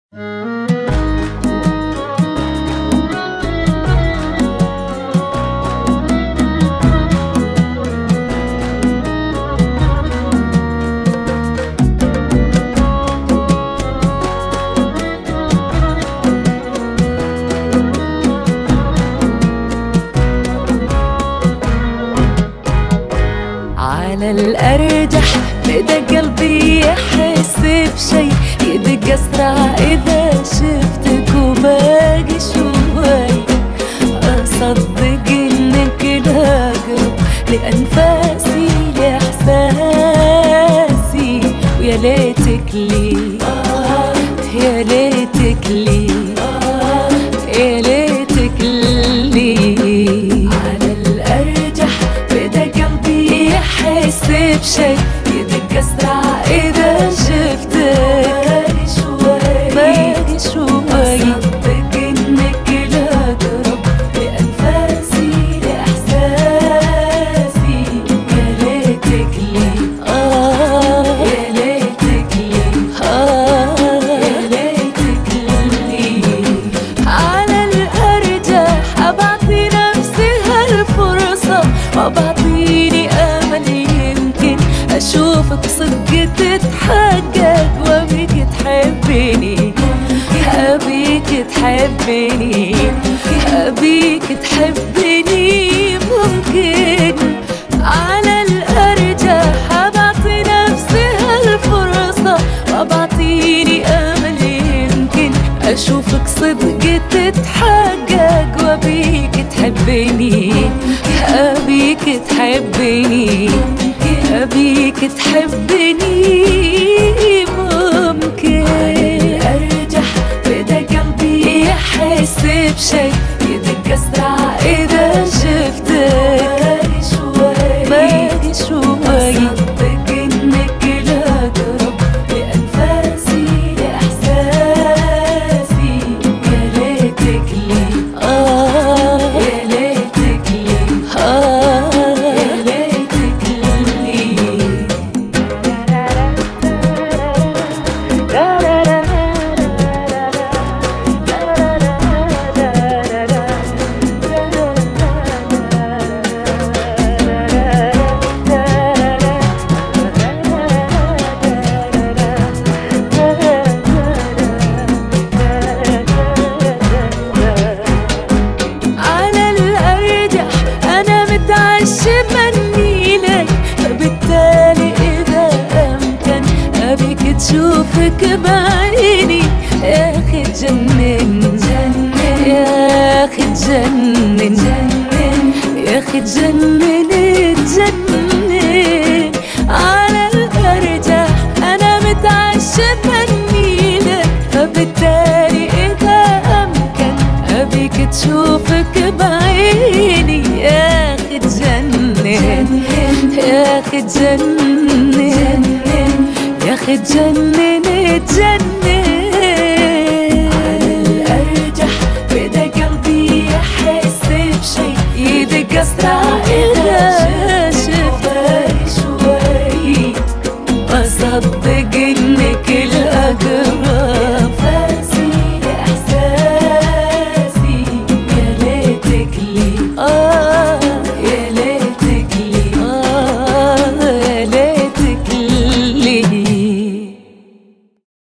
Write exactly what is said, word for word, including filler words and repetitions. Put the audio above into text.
على الأرجح بدا قلبي يحس بشي، يدق أسرع إذا شفتك وباقي شوي. أصدق إنك الأقرب لأنفاسي لإحساسي، ويا ليتك لي يا ليتك لي يا ليتك لي. على الأرجح بدا قلبي يحس بشي، يدق أسرع إذا شفتك باقي شوي. أصدق إنك الأقرب لأنفاسي لإحساسي، يا ليتك لي آه يا ليتك لي آه يا ليتك لي. على الأرجح أبعطي نفسي هالفرصة، وأبعطيني أمل يمكن أشوفك صدق تتحقق، وأبيك تحبيني أبيك تحبيني أبيك تحبيني ممكن. على الأرجح أبعطي نفسي هالفرصة، وأبعطيني أمل يمكن أشوفك صدق تتحقق، وأبيك تحبيني أبيك تحبيني أبيك تحبيني ممكن. أرجح بدا قلبي يحس بشي، يدق أسرع إذا شفتك باقي شوي. أصدق إنك الأقرب لأنفاسي لإحساسي، يا ليتك لي آه يا ليتك لي آه يا ليتك لي. على الأرجح أنا متعشم مني لك، فبالتالي إذا أمكن أبيك تشوفك بعيني. يا أخي تجنن يا أخي تجنن يا أخي تجنن تجنن. على الأرجح أنا متعشم مني لك، فبالتالي إذا أمكن أبيك تشوفك بعيني. يا أخي تجنن يا أخي تجنن يا أخي تجنن تجنن.